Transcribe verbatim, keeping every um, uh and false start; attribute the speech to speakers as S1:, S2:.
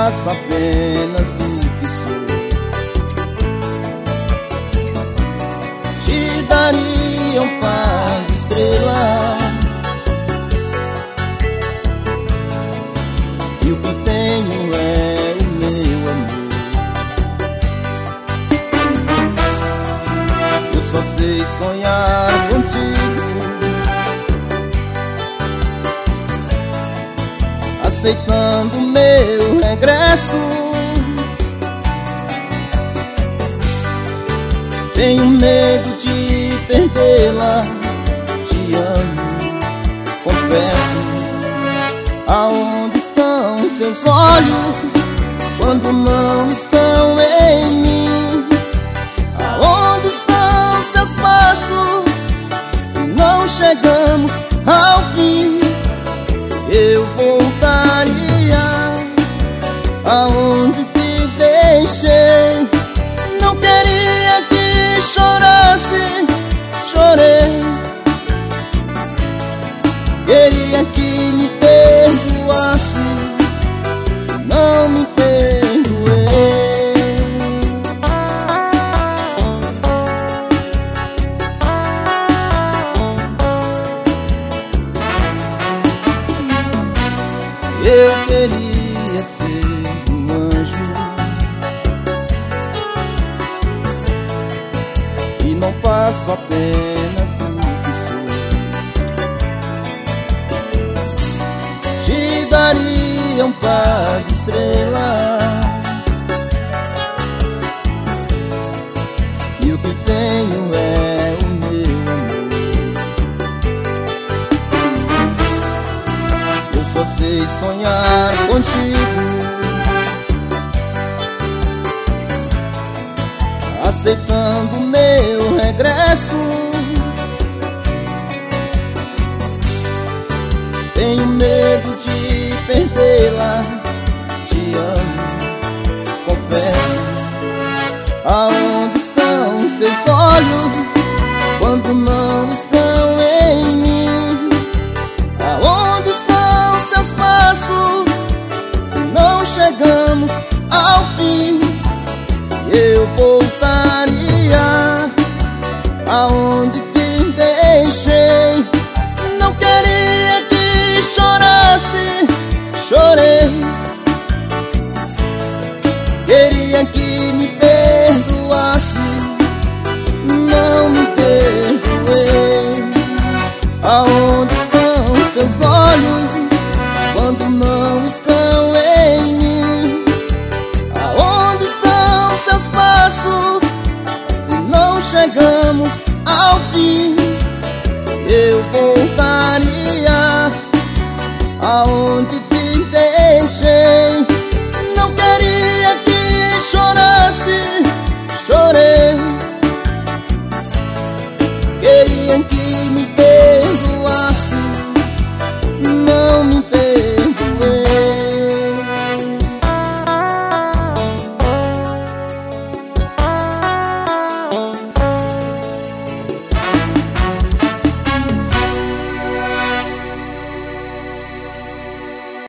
S1: faço apenas do que sou. Te daria um par de estrelas, e o que tenho é o meu amor. Eu só sei sonhar contigo, aceitando meu regresso. Tenho medo de perdê-la, te amo, confesso. Aonde estão seus olhos quando não estão em mim? Aonde estão seus passos se não chegamos ao fim? Eu voltaria aonde te deixei. Não queria que chorasse, chorei. Queria que me perdoasse, não me perdoei. Eu queria ser um anjo e não faço apenas do que sou. Te daria um par de estrelas, e o que tenho é o meu amor. Eu só sei sonhar contigo, aceitando meu regresso. Tenho medo de perdê-la, te amo, confesso. Aonde estão seus olhos quando não estão em mim? Aonde estão seus passos se não chegamos ao fim? Eu voltaria aonde te deixei. Não queria que chorasse, chorei. Queria que me perdoasse, não me perdoei. Aonde estão seus olhos